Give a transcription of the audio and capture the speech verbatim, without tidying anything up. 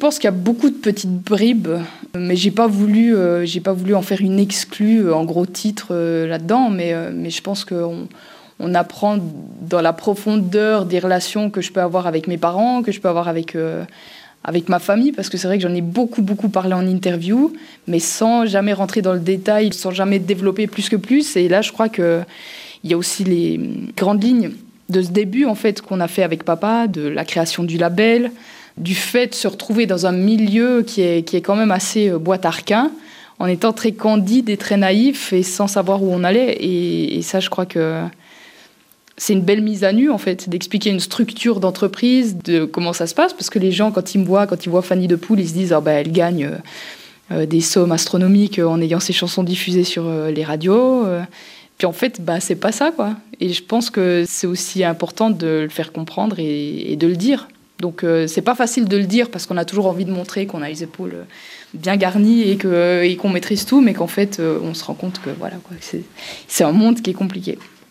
pense qu'il y a beaucoup de petites bribes, mais j'ai pas voulu, euh, j'ai pas voulu en faire une exclue euh, en gros titre euh, là-dedans, mais, euh, mais je pense qu'on on apprend dans la profondeur des relations que je peux avoir avec mes parents, que je peux avoir avec, euh, avec ma famille, parce que c'est vrai que j'en ai beaucoup, beaucoup parlé en interview, mais sans jamais rentrer dans le détail, sans jamais développer plus que plus. Et là, je crois qu'il y a aussi les grandes lignes de ce début en fait, qu'on a fait avec papa, de la création du label, du fait de se retrouver dans un milieu qui est, qui est quand même assez euh, boîte-arquin, en étant très candide et très naïf et sans savoir où on allait. Et, et ça, je crois que c'est une belle mise à nu, en fait, d'expliquer une structure d'entreprise, de comment ça se passe, parce que les gens, quand ils me voient, quand ils voient Fanny de Pool, ils se disent oh, « bah, elle gagne euh, euh, des sommes astronomiques en ayant ses chansons diffusées sur euh, les radios euh. ». Puis en fait, bah, c'est pas ça, quoi. Et je pense que c'est aussi important de le faire comprendre et, et de le dire. Donc euh, c'est pas facile de le dire parce qu'on a toujours envie de montrer qu'on a les épaules bien garnies et, que, et qu'on maîtrise tout, mais qu'en fait, euh, on se rend compte que voilà, quoi, c'est, c'est un monde qui est compliqué.